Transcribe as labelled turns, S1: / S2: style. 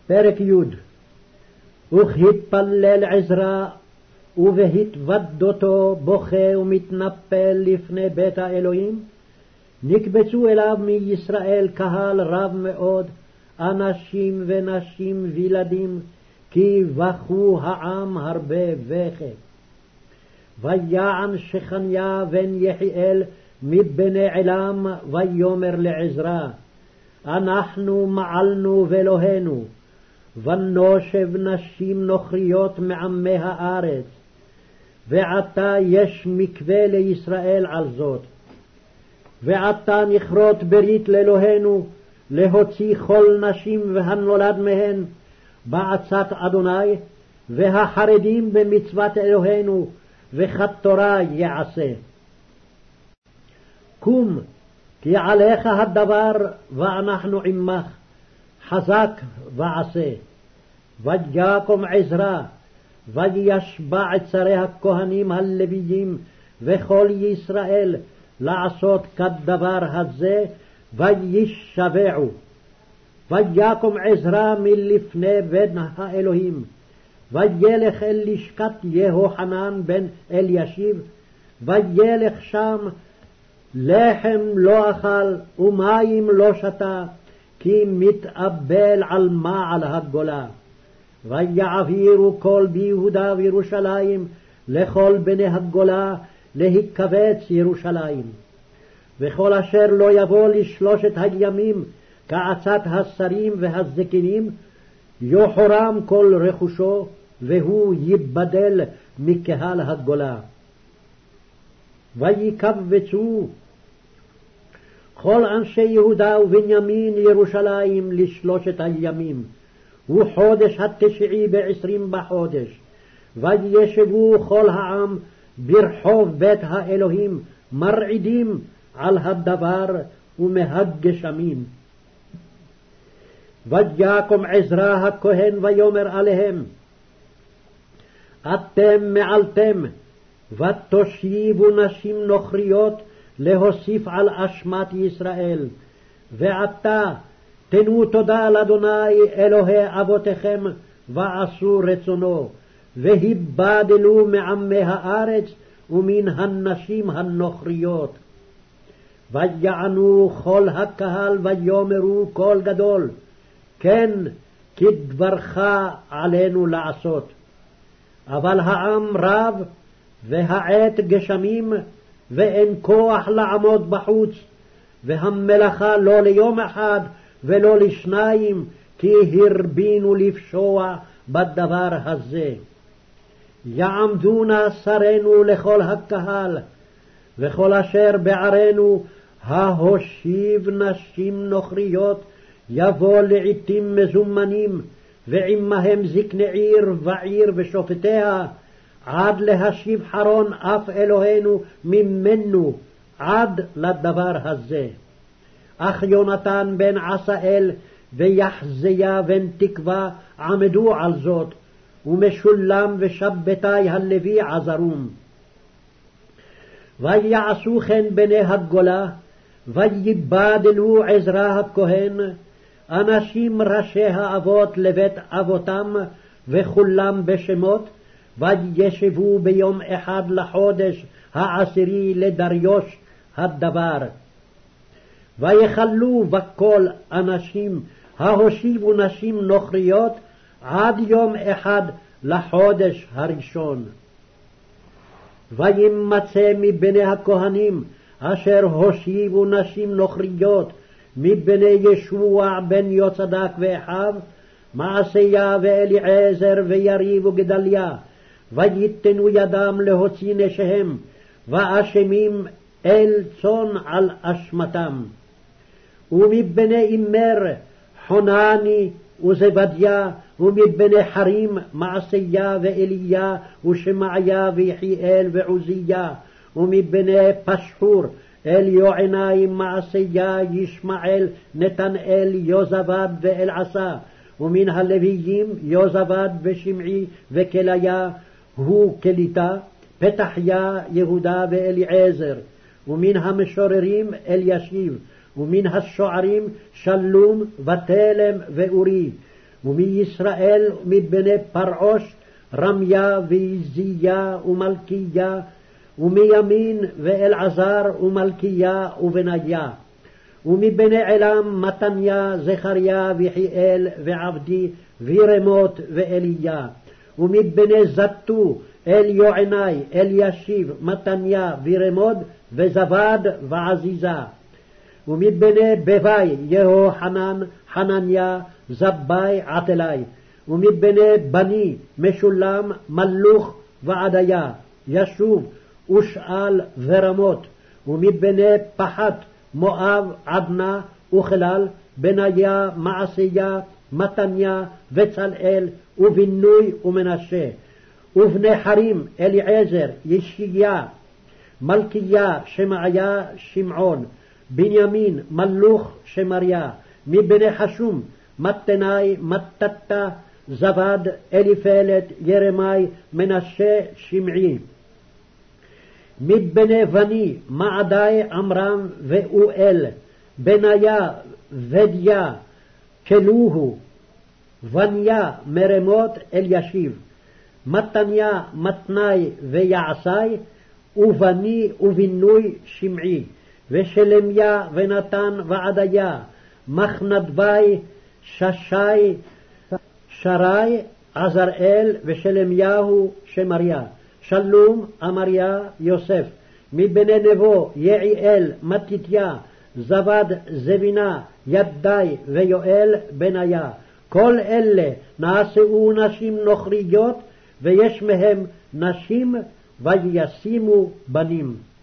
S1: פרק י' וכהתפלל עזרא ובהתוודותו בוכה ומתנפל לפני בית האלוהים, נקבצו אליו מישראל קהל רב מאוד, אנשים ונשים וילדים, כי בכו העם הרבה בכה. ויען שכניה בן יחיאל מבני עילם ויאמר לעזרא, אנחנו מעלנו ואלוהינו, ונושב נשים נוכריות מעמי הארץ, ועתה יש מקווה לישראל על זאת. ועתה נכרות ברית לאלוהינו, להוציא כל נשים והנולד מהן בעצת אדוני, והחרדים במצוות אלוהינו, וכתורה יעשה. קום, כי עליך הדבר, ואנחנו עמך, חזק ועשה. ויקום עזרא, וישבע את שרי הכהנים הלוויים, וכל ישראל, לעשות כדבר הזה, וישבעו. ויקום עזרא מלפני בית האלוהים, וילך אל לשכת יהוחנן בן אלישיב, וילך שם, לחם לא אכל ומים לא שתה, כי מתאבל על מעל הגולה. ויעבירו כל ביהודה וירושלים לכל בני הגולה להיקבץ ירושלים. וכל אשר לא יבוא לשלושת הימים כעצת השרים והזקנים, יוחרם כל רכושו, והוא ייבדל מקהל הגולה. ויקבצו כל אנשי יהודה ובנימין ירושלים לשלושת הימים, וחודש התשעי ב20 בחודש. וישבו כל העם ברחוב בית האלוהים, מרעידים על הדבר ומהגשמים. ויקום עזרא הכהן ויאמר עליהם, אתם מעלתם, ותושיבו נשים נוכריות להוסיף על אשמת ישראל. ועתה תנו תודה לאדוני אלוהי אבותיכם, ועשו רצונו, והיבדלו מעמי הארץ ומן הנשים הנוכריות. ויענו כל הקהל ויאמרו קול גדול, כן, כדברך עלינו לעשות. אבל העם רב, והעת גשמים, ואין כוח לעמוד בחוץ, והמלאכה לא ליום אחד ולא לשניים, כי הרבינו לפשוע בדבר הזה. יעמדו נא שרינו לכל הקהל, וכל אשר בערינו ההושיב נשים נוכריות, יבוא לעתים מזומנים, ועמהם זקני עיר ועיר ושופטיה, עד להשיב חרון אף אלוהינו ממנו, עד לדבר הזה. אך יונתן בן עשאל ויחזיה בן תקווה עמדו על זאת, ומשולם ושבתי הלוי עזרום. ויעשו כן בני הגולה, ויבדלו עזרא הכהן, אנשים ראשי האבות לבית אבותם, וכולם בשמות, וישבו ביום אחד לחודש העשירי לדריוש הדבר. ויכלו בכל אנשים ההושיבו נשים נוכריות עד יום אחד לחודש הראשון. וימצא מבני הכהנים אשר הושיבו נשים נוכריות מבני ישוע בן יוצדק ואחיו, מעשיה ואליעזר ויריב וגדליה, ויתנו ידם להוציא נשיהם, ואשמים אל צאן על אשמתם. ומבני אימר חונני וזבדיה, ומבני חרים מעשיה ואליה ושמעיה ויחיאל ועוזיה, ומבני פשחור אליוענai מעשיה ישמעאל נתנאל יוזבד ואלעשה, ומן הלוויים יוזבד ושמעי וכליה הוא כליתה, פתחיה יהודה ואליעזר, ומן המשוררים אלישיב, ומן השוערים שלום ותלם ואורי, ומישראל מבני פרעוש רמיה ויזיה ומלכיה, ומימין ואלעזר ומלכיה ובניה. ומבני עלם מתניה, זכריה ויחיאל ועבדי וירמות ואליה. ומבני זתו אליוענai, אלישיב, מתניה וירמוד וזבד ועזיזה. ומבני בבי יהוחנן, חנניה, זבי, עטלי. ומבני בני משולם, מלוך ועדיה, ישוב ושאל ורמות. ומבני פחת מואב, עדנה וכלל, בניה, מעשיה, מתניה וצלאל, ובינוי ומנשה. ובני חרים אליעזר, ישיה, מלכיה, שמעיה, שמעון, בנימין, מלוך, שמריה. מבני חשום, מתנאי, מתתה, זבד, אליפלת, ירמי, מנשה, שמעי. מבני בני, מעדי, עמרם ואואל, בניה, ודיה, כלוהו, בניה, מרמות, אלישיב. מתניה, מתנאי ויעשי, ובני ובינוי, שמעי. ושלמיה ונתן ועדיה, מחנדבי, ששי, שרי, עזראל ושלמיהו, שמריה. שלום, אמריה, יוסף. מבני נבו, יעיאל, מתתיה, זבד, זבינה, ידי ויואל, בניה. כל אלה נעשו נשים נוכריות, ויש מהם נשים וישימו בנים.